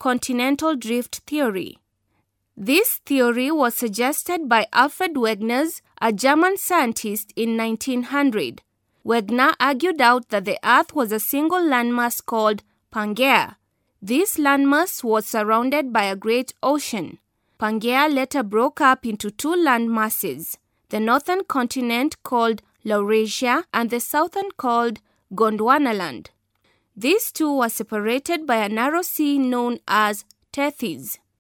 continental drift theory. This theory was suggested by Alfred Wegener, a German scientist, in 1900. Wegener argued out that the Earth was a single landmass called Pangaea. This landmass was surrounded by a great ocean. Pangaea later broke up into two landmasses, the northern continent called Laurasia and the southern called Gondwanaland. These two were separated by a narrow sea known as Tethys.